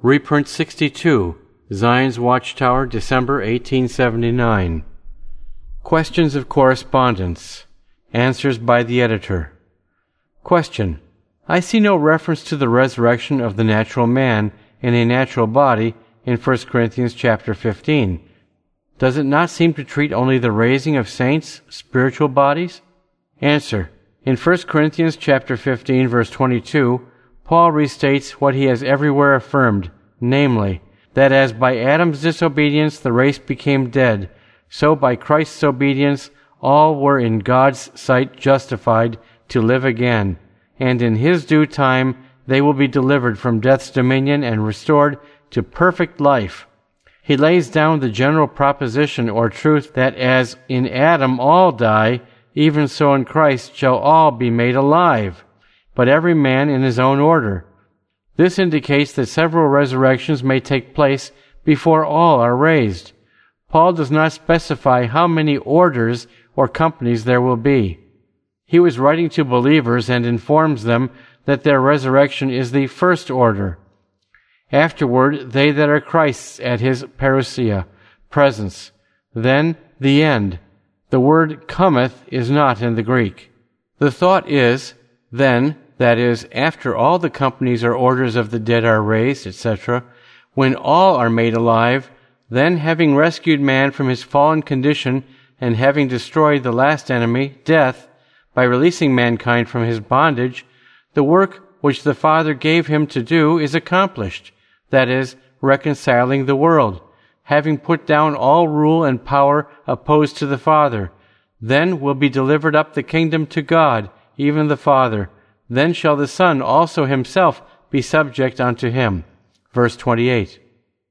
Reprint 62, Zion's Watchtower, December 1879. Questions of Correspondence. Answers by the Editor. Question. I see no reference to the resurrection of the natural man in a natural body in 1 Corinthians chapter 15. Does it not seem to treat only the raising of saints' spiritual bodies? Answer. In 1 Corinthians chapter 15, verse 22, Paul restates what he has everywhere affirmed, namely, that as by Adam's disobedience the race became dead, so by Christ's obedience all were in God's sight justified to live again, and in his due time they will be delivered from death's dominion and restored to perfect life. He lays down the general proposition or truth that as in Adam all die, even so in Christ shall all be made alive, but every man in his own order. This indicates that several resurrections may take place before all are raised. Paul does not specify how many orders or companies there will be. He was writing to believers and informs them that their resurrection is the first order. Afterward, they that are Christ's at his parousia, presence. Then, the end. The word cometh is not in the Greek. The thought is, then, that is, after all the companies or orders of the dead are raised, etc., when all are made alive, then having rescued man from his fallen condition and having destroyed the last enemy, death, by releasing mankind from his bondage, the work which the Father gave him to do is accomplished, that is, reconciling the world, having put down all rule and power opposed to the Father. Then will be delivered up the kingdom to God, even the Father. Then shall the Son also himself be subject unto him. Verse 28.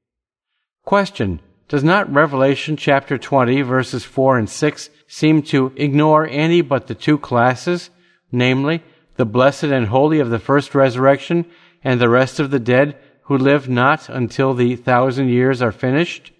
Question. Does not Revelation chapter 20, verses 4 and 6 seem to ignore any but the two classes, namely, the blessed and holy of the first resurrection, and the rest of the dead who live not until the 1,000 years are finished?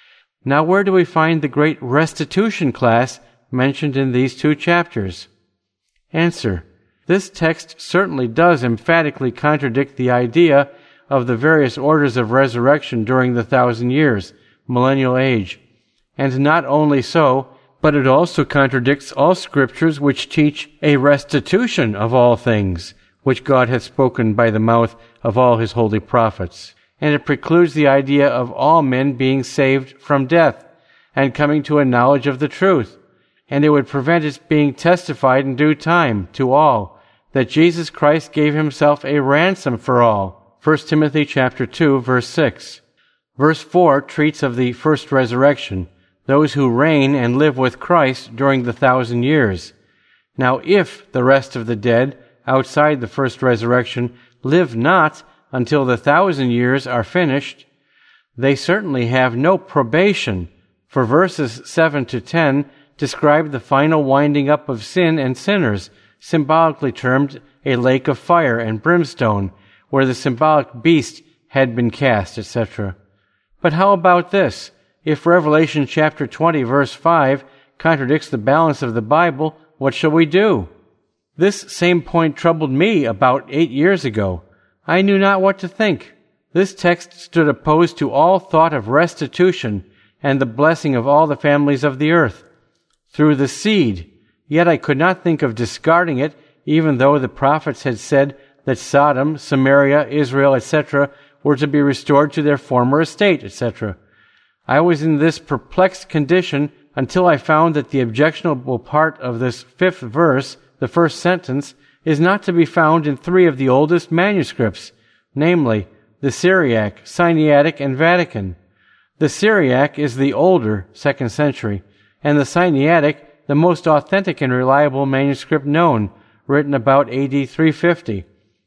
Now where do we find the great restitution class mentioned in these two chapters? Answer. This text certainly does emphatically contradict the idea of the various orders of resurrection during the 1,000 years, millennial age. And not only so, but it also contradicts all scriptures which teach a restitution of all things, which God hath spoken by the mouth of all his holy prophets. And it precludes the idea of all men being saved from death and coming to a knowledge of the truth. And it would prevent its being testified in due time to all, that Jesus Christ gave himself a ransom for all. 1 Timothy chapter 2, verse 6. Verse 4 treats of the first resurrection, those who reign and live with Christ during the 1,000 years. Now if the rest of the dead, outside the first resurrection, live not until the 1,000 years are finished, they certainly have no probation, for verses 7 to 10 describe the final winding up of sin and sinners, symbolically termed a lake of fire and brimstone, where the symbolic beast had been cast, etc. But how about this? If Revelation chapter 20, verse 5 contradicts the balance of the Bible, what shall we do? This same point troubled me about 8 years ago. I knew not what to think. This text stood opposed to all thought of restitution and the blessing of all the families of the earth through the seed. Yet I could not think of discarding it, even though the prophets had said that Sodom, Samaria, Israel, etc., were to be restored to their former estate, etc. I was in this perplexed condition until I found that the objectionable part of this 5th verse, the first sentence, is not to be found in 3 of the oldest manuscripts, namely, the Syriac, Sinaitic, and Vatican. The Syriac is the older, 2nd century, and the Sinaitic, the most authentic and reliable manuscript known, written about AD 350.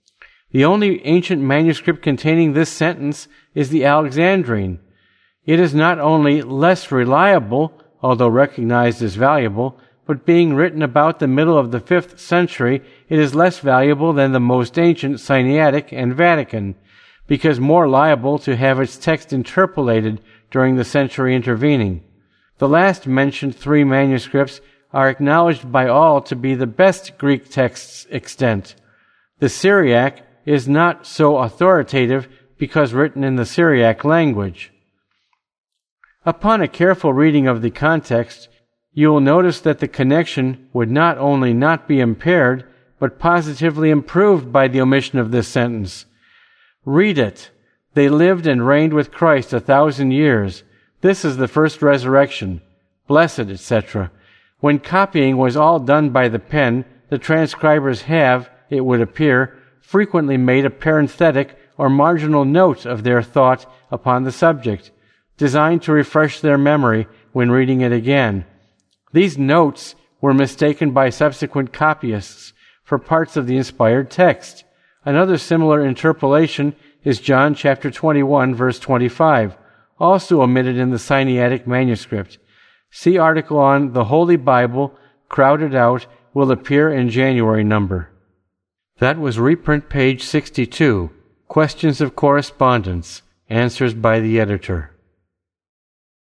The only ancient manuscript containing this sentence is the Alexandrine. It is not only less reliable, although recognized as valuable, but being written about the middle of the 5th century, it is less valuable than the most ancient Sinaitic and Vatican, because more liable to have its text interpolated during the century intervening. The last mentioned 3 manuscripts are acknowledged by all to be the best Greek texts extant. The Syriac is not so authoritative because written in the Syriac language. Upon a careful reading of the context, you will notice that the connection would not only not be impaired, but positively improved by the omission of this sentence. Read it. They lived and reigned with Christ 1,000 years. This is the first resurrection. Blessed, etc. When copying was all done by the pen, the transcribers have, it would appear, frequently made a parenthetic or marginal note of their thought upon the subject, designed to refresh their memory when reading it again. These notes were mistaken by subsequent copyists for parts of the inspired text. Another similar interpolation is John chapter 21, verse 25, also omitted in the Sinaitic manuscript. See article on The Holy Bible, Crowded Out, will appear in January number. That was reprint page 62, Questions of Correspondence, Answers by the Editor.